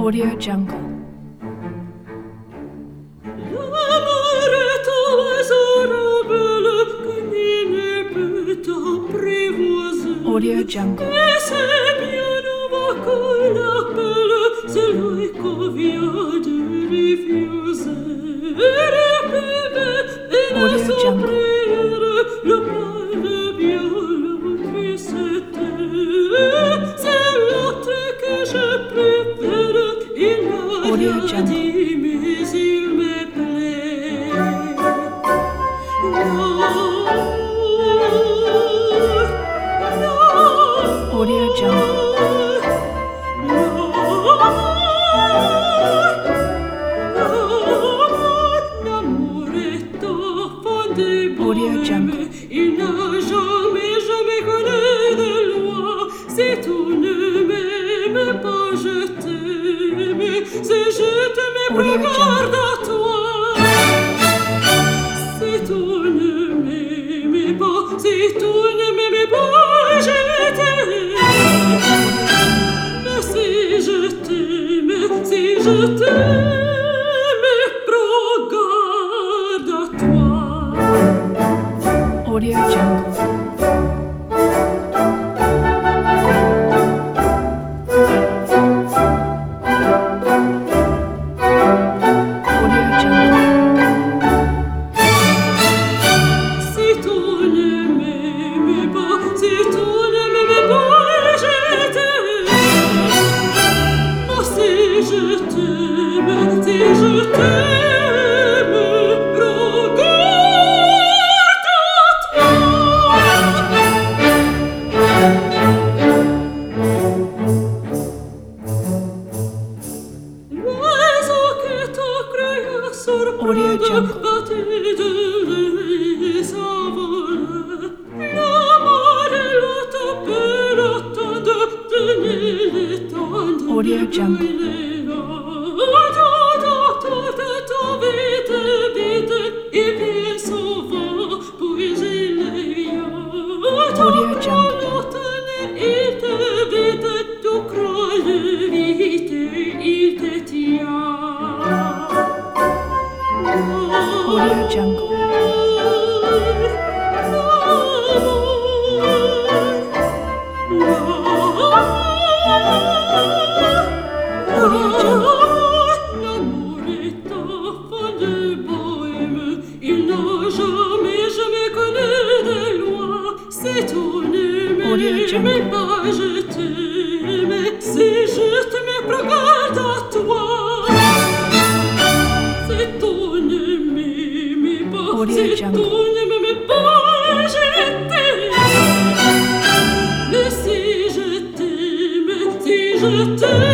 Audio Jungle. L'amore est adorable que nul ne peut apprivoiser. Audio Jungle. Et c'est bien nouveau qu'on l'appelle celui qu'on vient de refuser. Le bébé et la Audio Jungle. sourire, le plat, le violon, puis c'était. C'est l'autre que je préfère, il n'a Audio rien Jungle. dit, mais il me plaît. Audio Jungle. Audio Jungle. Il n'a jamais connu de loi. Si tu ne m'aimes pas, je t'aime. Si je t'aime, Audio regarde à toi. Si tu ne m'aimes pas, si tu ne m'aimes pas, je t'aime. Mais si je t'aime, regarde à toi. Audio Jungle. Audio Jungle. Si tu ne m'aimes pas, si tu ne m'aimes pas, je t'aime. Oh, si je t'aime, regarde l'oiseau que t'as créé Audio Jungle. Audio Jungle. Audio Jungle. Audio Jungle. Audio Jungle. L'amour est enfant de bohème, il n'a jamais connu de loi. Si tu ne Audio Jungle. m'aimes pas, je t'aime. Si je t'aime, regarde à toi. Si tu ne m'aimes pas, Audio si tu Jungle. ne m'aimes pas, je t'aime. Mais si je t'aime,